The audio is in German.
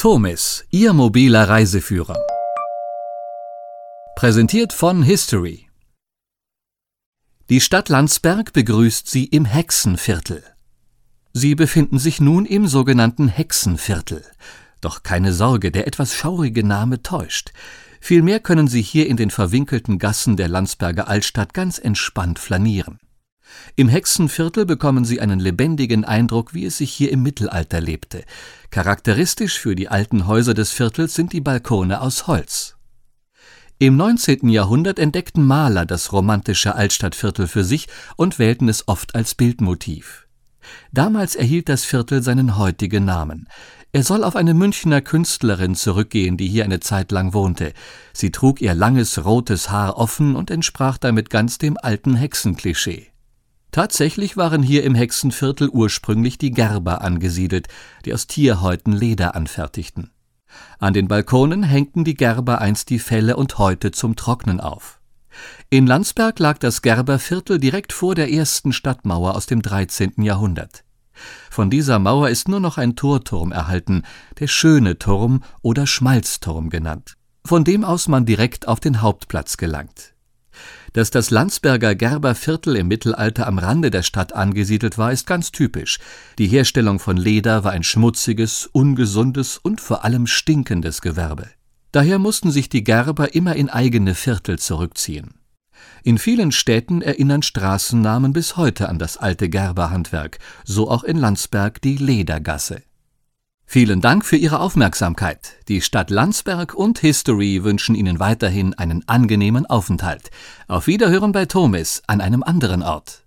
Tomis, Ihr mobiler Reiseführer. Präsentiert von History. Die Stadt Landsberg begrüßt Sie im Hexenviertel. Sie befinden sich nun im sogenannten Hexenviertel. Doch keine Sorge, der etwas schaurige Name täuscht. Vielmehr können Sie hier in den verwinkelten Gassen der Landsberger Altstadt ganz entspannt flanieren. Im Hexenviertel bekommen Sie einen lebendigen Eindruck, wie es sich hier im Mittelalter lebte. Charakteristisch für die alten Häuser des Viertels sind die Balkone aus Holz. Im 19. Jahrhundert entdeckten Maler das romantische Altstadtviertel für sich und wählten es oft als Bildmotiv. Damals erhielt das Viertel seinen heutigen Namen. Er soll auf eine Münchner Künstlerin zurückgehen, die hier eine Zeit lang wohnte. Sie trug ihr langes rotes Haar offen und entsprach damit ganz dem alten Hexenklischee. Tatsächlich waren hier im Hexenviertel ursprünglich die Gerber angesiedelt, die aus Tierhäuten Leder anfertigten. An den Balkonen hängten die Gerber einst die Felle und Häute zum Trocknen auf. In Landsberg lag das Gerberviertel direkt vor der ersten Stadtmauer aus dem 13. Jahrhundert. Von dieser Mauer ist nur noch ein Torturm erhalten, der Schöne Turm oder Schmalzturm genannt, von dem aus man direkt auf den Hauptplatz gelangt. Dass das Landsberger Gerberviertel im Mittelalter am Rande der Stadt angesiedelt war, ist ganz typisch. Die Herstellung von Leder war ein schmutziges, ungesundes und vor allem stinkendes Gewerbe. Daher mussten sich die Gerber immer in eigene Viertel zurückziehen. In vielen Städten erinnern Straßennamen bis heute an das alte Gerberhandwerk, so auch in Landsberg die Ledergasse. Vielen Dank für Ihre Aufmerksamkeit. Die Stadt Landsberg und History wünschen Ihnen weiterhin einen angenehmen Aufenthalt. Auf Wiederhören bei Tomis an einem anderen Ort.